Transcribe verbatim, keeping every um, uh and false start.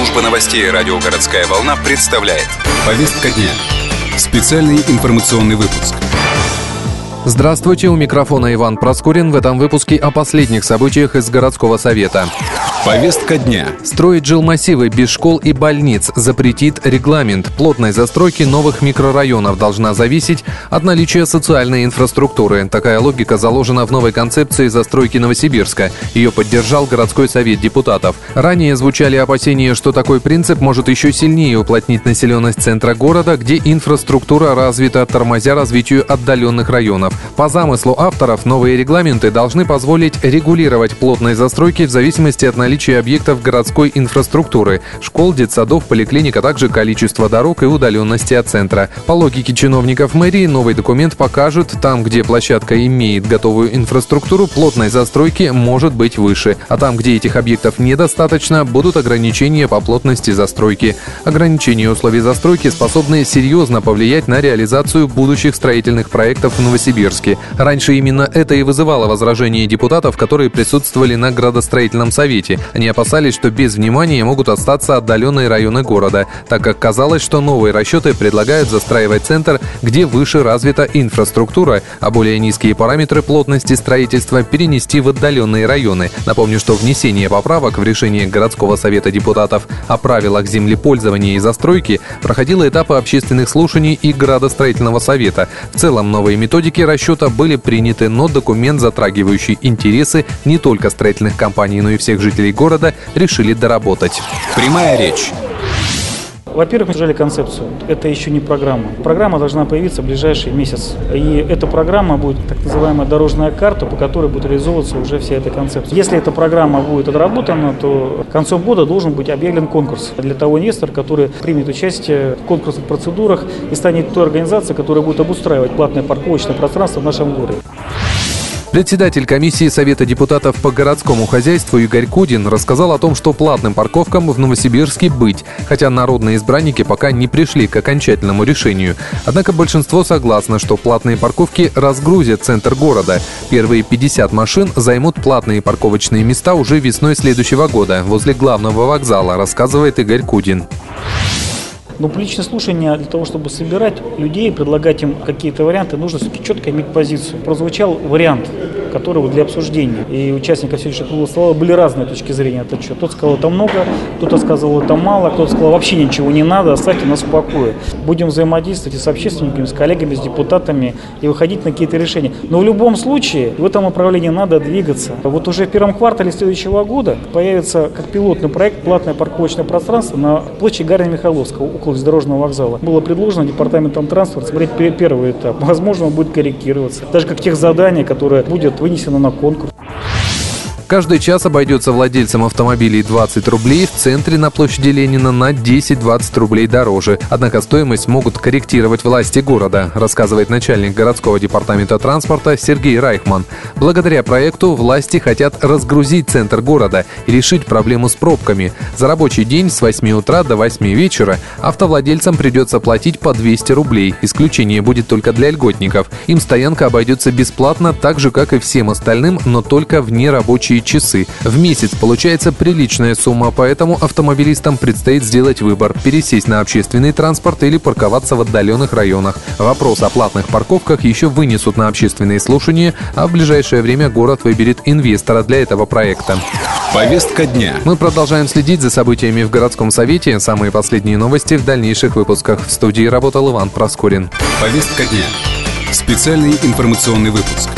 Служба новостей радио «Городская волна» представляет. Повестка дня. Специальный информационный выпуск. Здравствуйте, у микрофона Иван Проскурин. В этом выпуске о последних событиях из городского совета. Повестка дня. Строить жилмассивы без школ и больниц запретит регламент. Плотность застройки новых микрорайонов должна зависеть от наличия социальной инфраструктуры. Такая логика заложена в новой концепции застройки Новосибирска. Ее поддержал городской совет депутатов. Ранее звучали опасения, что такой принцип может еще сильнее уплотнить населенность центра города, где инфраструктура развита, тормозя развитию отдаленных районов. По замыслу авторов, новые регламенты должны позволить регулировать плотность застройки в зависимости от наличия объектов городской инфраструктуры, школ, детсадов, поликлиник, а также количества дорог и удаленности от центра. По логике чиновников мэрии, новый документ покажет, там, где площадка имеет готовую инфраструктуру, плотность застройки может быть выше, а там, где этих объектов недостаточно, будут ограничения по плотности застройки. Ограничения условий застройки способны серьезно повлиять на реализацию будущих строительных проектов в Новосибирске. Раньше именно это и вызывало возражения депутатов, которые присутствовали на градостроительном совете. Они опасались, что без внимания могут остаться отдаленные районы города, так как казалось, что новые расчеты предлагают застраивать центр, где выше развита инфраструктура, а более низкие параметры плотности строительства перенести в отдаленные районы. Напомню, что внесение поправок в решение городского совета депутатов о правилах землепользования и застройки проходило этапы общественных слушаний и градостроительного совета. В целом, новые методики расчета были приняты, но документ, затрагивающий интересы не только строительных компаний, но и всех жителей города, решили доработать. Прямая речь. Во-первых, мы сжали концепцию. Это еще не программа. Программа должна появиться в ближайший месяц. И эта программа будет так называемая дорожная карта, по которой будет реализовываться уже вся эта концепция. Если эта программа будет отработана, то к концу года должен быть объявлен конкурс для того инвестора, который примет участие в конкурсных процедурах и станет той организацией, которая будет обустраивать платное парковочное пространство в нашем городе. Председатель комиссии Совета депутатов по городскому хозяйству Игорь Кудин рассказал о том, что платным парковкам в Новосибирске быть, хотя народные избранники пока не пришли к окончательному решению. Однако большинство согласно, что платные парковки разгрузят центр города. Первые пятьдесят машин займут платные парковочные места уже весной следующего года возле главного вокзала, рассказывает Игорь Кудин. Но публичное слушание для того, чтобы собирать людей, предлагать им какие-то варианты, нужно все-таки четко иметь позицию. Прозвучал вариант, который для обсуждения. И участников сегодняшнего круглого стола были разные точки зрения. Это что? Тот сказал, это много, кто-то сказал, это мало, кто-то сказал, вообще ничего не надо, оставьте нас в покое. Будем взаимодействовать и с общественниками, с коллегами, с депутатами и выходить на какие-то решения. Но в любом случае в этом направлении надо двигаться. Вот уже в первом квартале следующего года появится как пилотный проект платное парковочное пространство на площади Гарри Михайловского, около железнодорожного вокзала. Было предложено департаментом транспорта смотреть первый этап. Возможно, он будет корректироваться. Даже как тех задания, которые будет вынесено на конкурс. Каждый час обойдется владельцам автомобилей двадцать рублей, в центре на площади Ленина на десять-двадцать рублей дороже. Однако стоимость могут корректировать власти города, рассказывает начальник городского департамента транспорта Сергей Райхман. Благодаря проекту власти хотят разгрузить центр города и решить проблему с пробками. За рабочий день с восьми утра до восьми вечера автовладельцам придется платить по двести рублей. Исключение будет только для льготников. Им стоянка обойдется бесплатно, так же, как и всем остальным, но только в нерабочие часы. В месяц получается приличная сумма, поэтому автомобилистам предстоит сделать выбор – пересесть на общественный транспорт или парковаться в отдаленных районах. Вопрос о платных парковках еще вынесут на общественные слушания, а в ближайшее время город выберет инвестора для этого проекта. Повестка дня. Мы продолжаем следить за событиями в городском совете. Самые последние новости в дальнейших выпусках. В студии работал Иван Проскурин. Повестка дня. Специальный информационный выпуск.